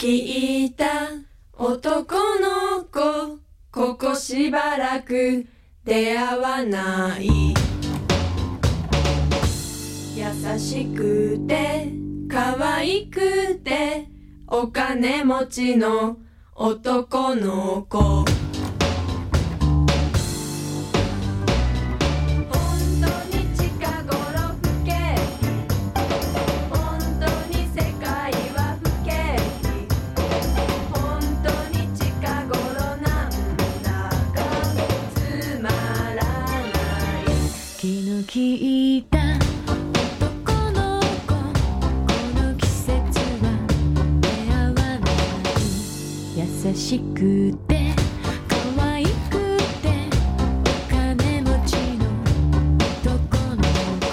聞いた男の子ここしばらく出会わない優しくて可愛くてお金持ちの男の子聞いた男の子この季節は出会わない優しくて可愛くてお金持ちの男の子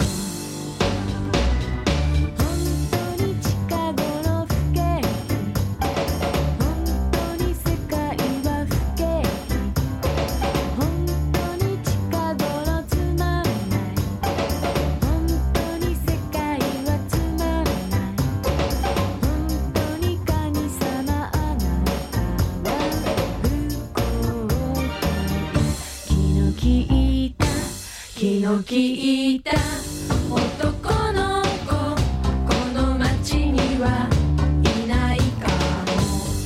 本当に近頃不景気本当に世界は不景気本当に近頃つまんない本当に世界はつまんない本当に神様あなたは不公平気の利いた男の子この街にはいないかも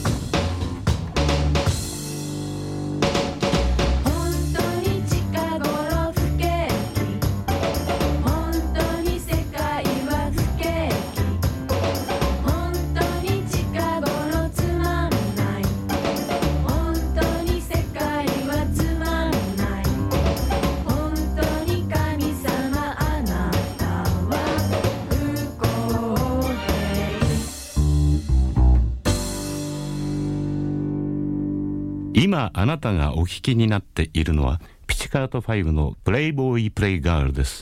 本当に近頃不景気本当に世界は不景気本当に近頃つまんない本当に世界はつまんない本当に神様あなたは不公平今あなたがお聞きになっているのはピチカート5のプレイボーイプレイガールです。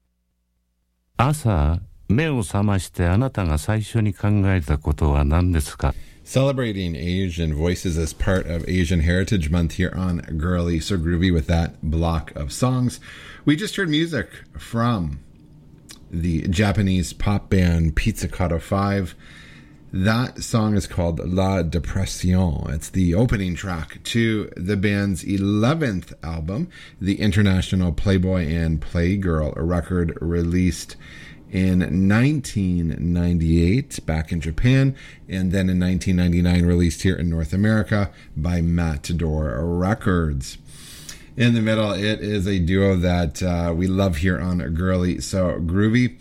朝目を覚ましてあなたが最初に考えたことは何ですか？ Celebrating Asian voices as part of Asian Heritage Month here on Girly So Groovy with that block of songs. We just heard music from the Japanese pop band Pizzicato 5. That song is called La Depression. It's the opening track to the band's 11th album, the International Playboy and Playgirl record released in 1998 back in Japan, and then in 1999 released here in North America by Matador Records. In the middle, it is a duo that we love here on Girly So Groovy.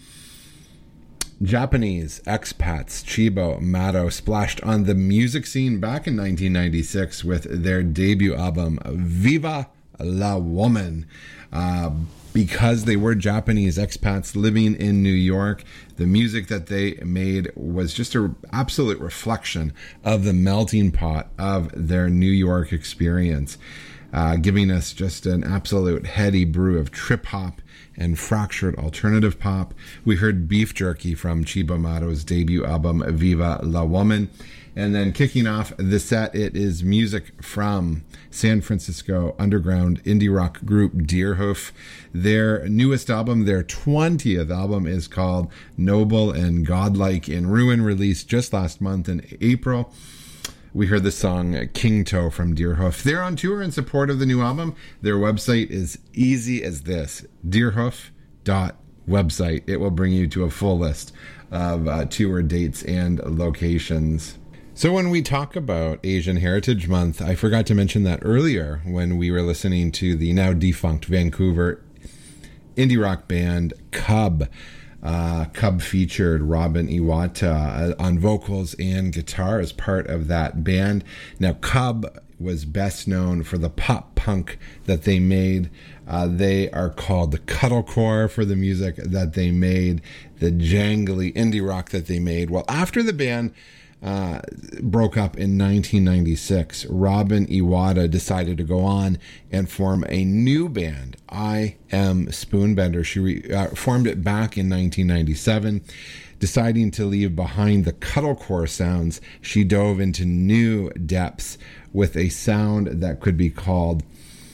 Japanese expats Chibo Mato splashed on the music scene back in 1996 with their debut album Viva la Woman. Because they were Japanese expats living in New York, the music that they made was just an absolute reflection of the melting pot of their New York experience, giving us just an absolute heady brew of trip-hop and fractured alternative pop. We heard Beef Jerky from Chibo Mato's debut album Viva la Woman. And then kicking off the set, it is music from San Francisco underground indie rock group Deerhoof. Their newest album, their 20th album, is called Noble and Godlike in Ruin, released just last month in April. We heard the song King Toe from Deerhoof. They're on tour in support of the new album. Their website is easy as this, deerhoof.website. It will bring you to a full list of tour dates and locations. So when we talk about Asian Heritage Month, I forgot to mention that earlier when we were listening to the now defunct Vancouver indie rock band Cub. Cub featured Robin Iwata on vocals and guitar as part of that band. Now, Cub was best known for the pop punk that they made. They are called the Cuddlecore for the music that they made, the jangly indie rock that they made. Well, after the band broke up in 1996, Robin Iwata decided to go on and form a new band, I Am Spoonbender. She formed it back in 1997. Deciding to leave behind the Cuddlecore sounds, she dove into new depths with a sound that could be called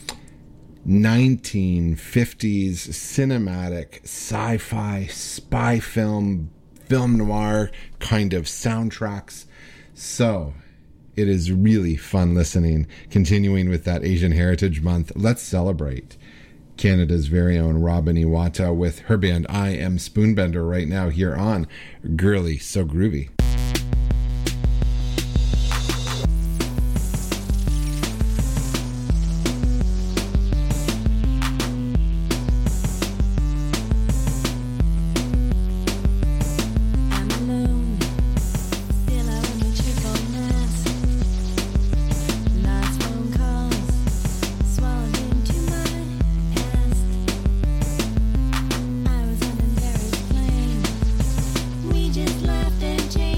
1950s cinematic sci-fi spy film noir kind of soundtracks. So, it is really fun listening. Continuing with that Asian Heritage Month, let's celebrate Canada's very own Robin Iwata with her band I Am Spoonbender right now here on Girly So Groovy. Just laughed and changed.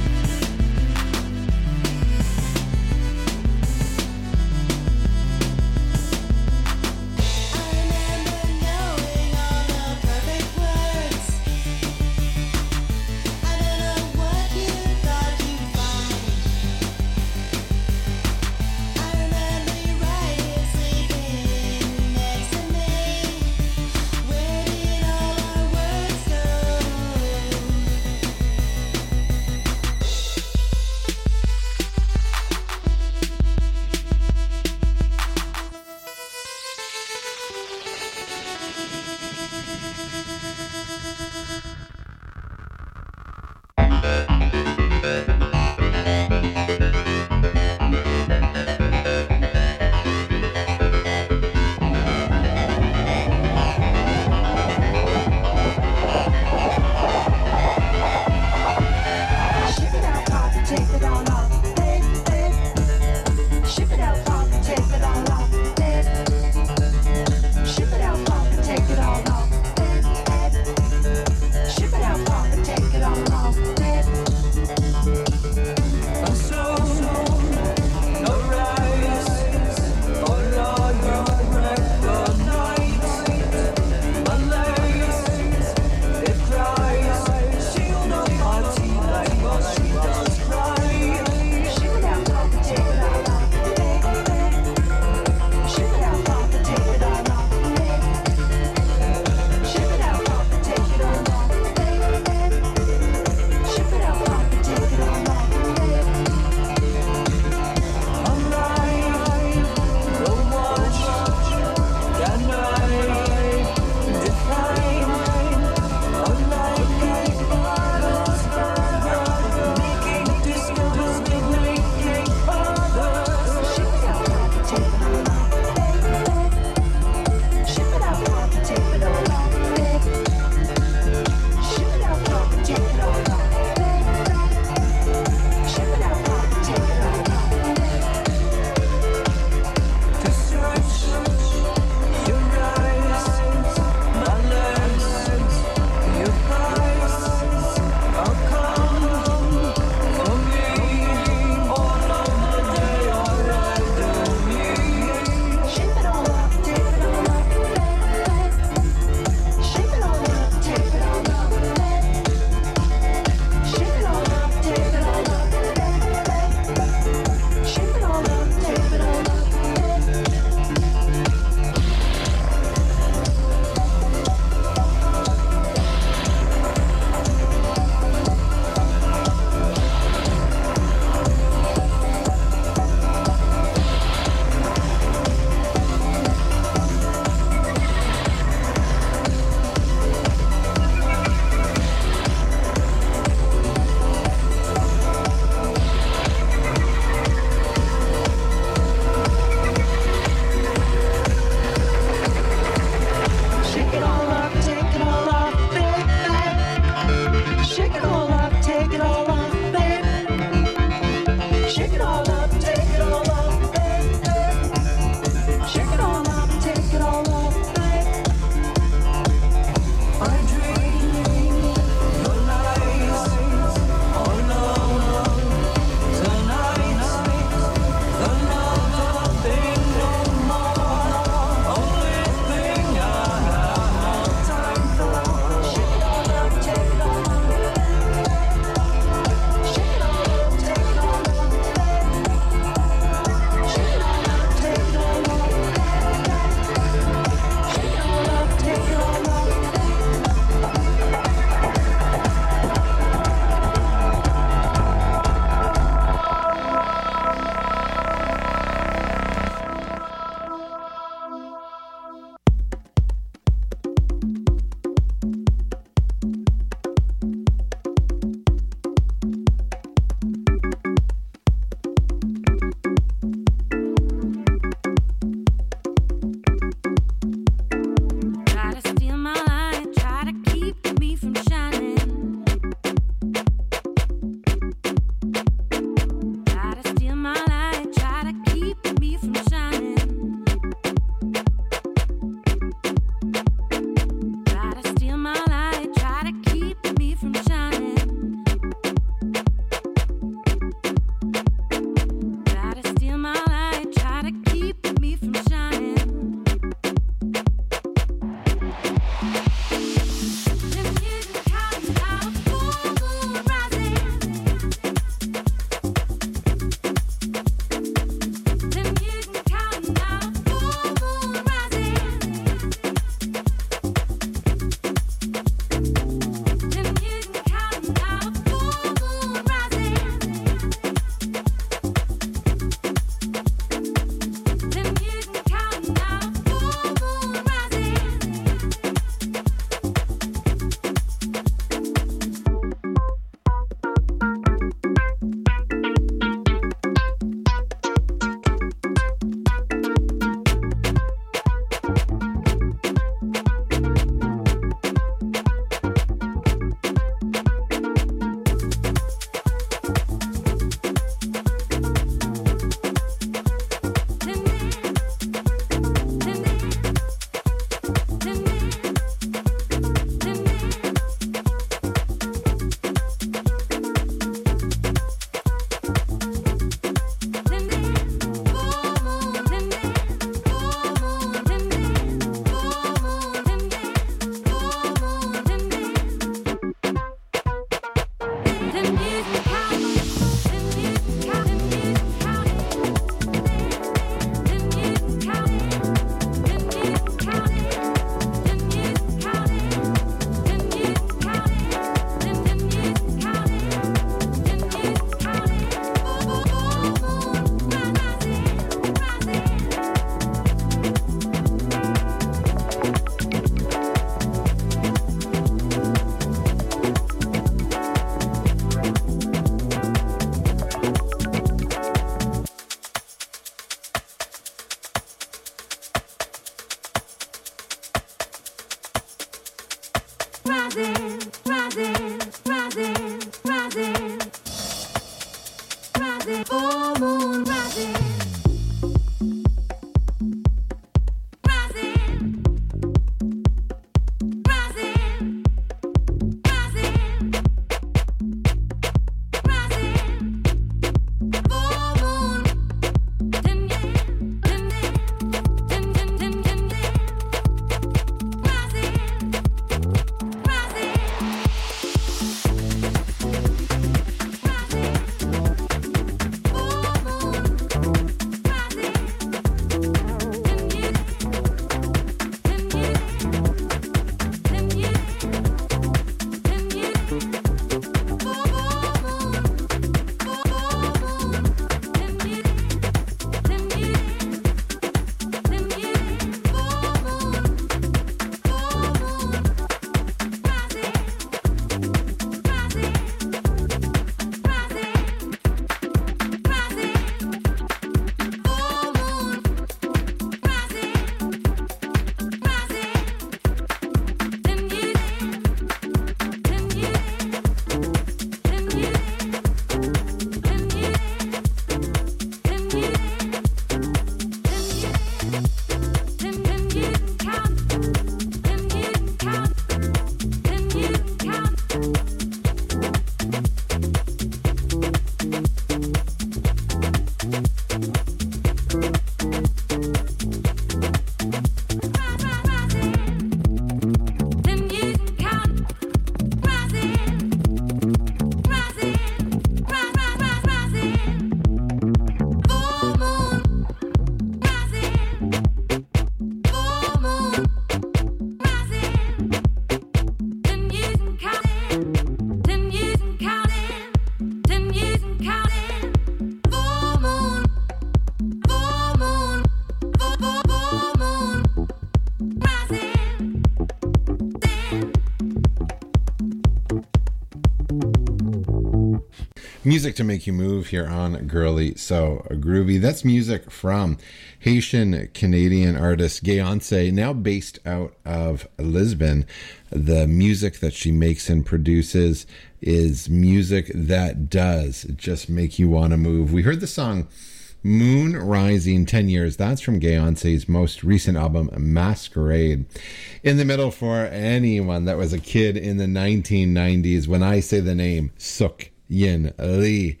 Music to make you move here on Girly So Groovy. That's music from Haitian-Canadian artist Gayonce, now based out of Lisbon. The music that she makes and produces is music that does just make you want to move. We heard the song Moon Rising 10 Years. That's from Gayonce's most recent album, Masquerade. In the middle, for anyone that was a kid in the 1990s, when I say the name Suk Yin Lee,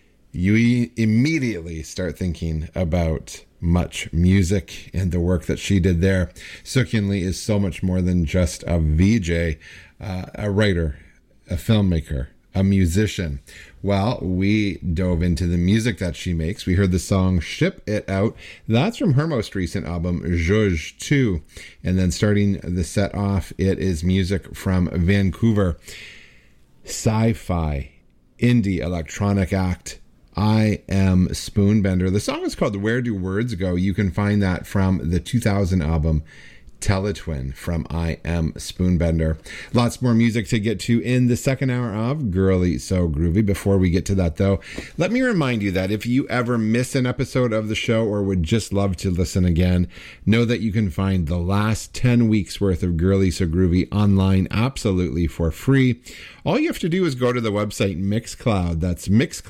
you immediately start thinking about Much Music and the work that she did there. Suk Yin Lee is so much more than just a VJ, a writer, a filmmaker, a musician. Well, we dove into the music that she makes. We heard the song Ship It Out. That's from her most recent album, Juge 2. And then starting the set off, it is music from Vancouver. Sci-fi, indie electronic act, I Am Spoonbender. The song is called Where Do Words Go? You can find that from the 2000 album Teletwin from I Am Spoonbender. Lots more music to get to in the second hour of Girly So Groovy. Before we get to that, though, let me remind you that if you ever miss an episode of the show or would just love to listen again, know that you can find the last 10 weeks worth of Girly So Groovy online absolutely for free. All you have to do is go to the website Mixcloud. That's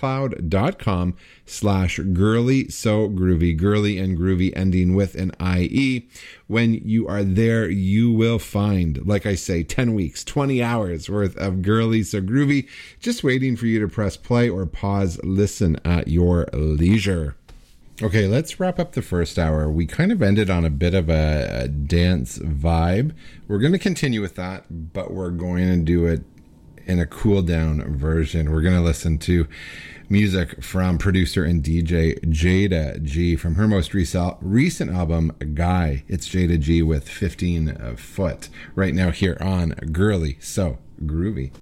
mixcloud.com/girly so groovy. Girly and groovy ending with an IE. When you are there, you will find, like I say, 10 weeks, 20 hours worth of Girly So Groovy, just waiting for you to press play or pause, listen at your leisure. Okay, let's wrap up the first hour. We kind of ended on a bit of a dance vibe. We're going to continue with that, but we're going to do it in a cool down version. We're going to listen to music from producer and DJ Jada G from her most recent album, Guy. It's Jada G with 15 Foot right now here on Girly So Groovy.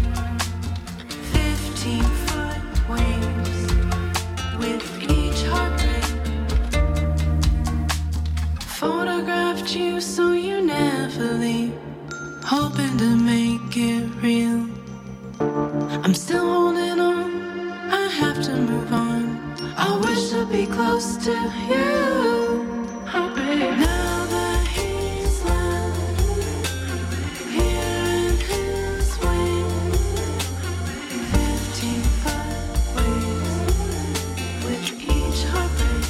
Each heart want you so you never leave, hoping to make it real. I'm still holding on, I have to move on. I wish to be close to you. Oh, babe. Now that he's left here in his way, 15 ways with each heartbreak.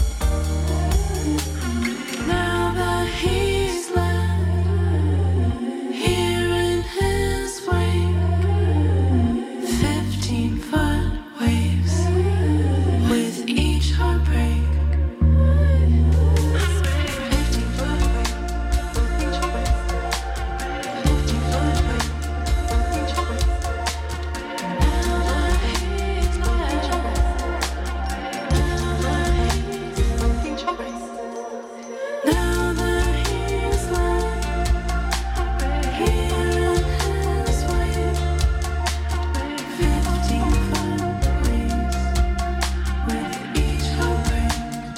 Now that he's left here in his way, 15-foot waves with each heartbreak. 15-foot waves with each heartbreak. 15-foot waves with each heartbreak. Now that he's left, now that he's with each heartbreak. Now that he's left here in his way, 15-foot waves with each heartbreak.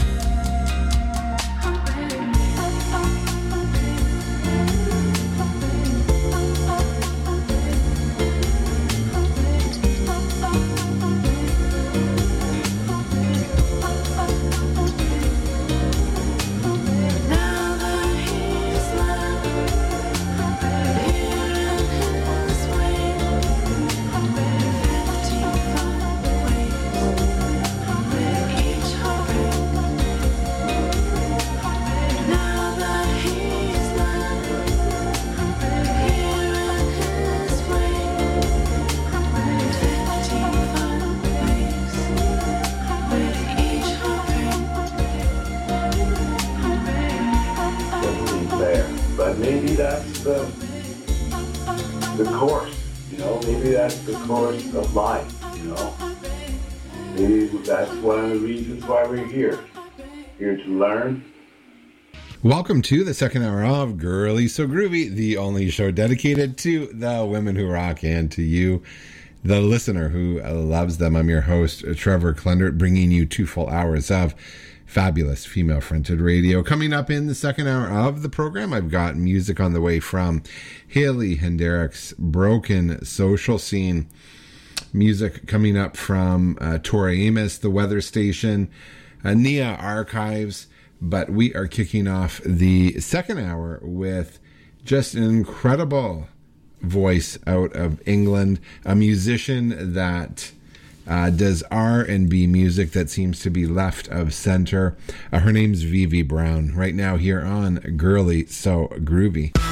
Now that he's left here in his way, 15-foot waves with each heartbreak. Now that he's left here in his way, 15-foot waves with each heartbreak. Doesn't seem fair, but maybe that's the course, you know. Maybe that's the course of life, you know. Maybe that's one of the reasons why we're here to learn. Welcome to the second hour of Girly So Groovy, the only show dedicated to the women who rock and to you, the listener who loves them. I'm your host, Trevor Klendert, bringing you 2 full hours of fabulous female-fronted radio. Coming up in the second hour of the program, I've got music on the way from Haley Hendrick's Broken Social Scene. Music coming up from Tori Amos, The Weather Station, Nia Archives. But we are kicking off the second hour with just an incredible voice out of England, a musician that does R&B music that seems to be left of center. Her name's Vivi Brown, right now here on Girly So Groovy.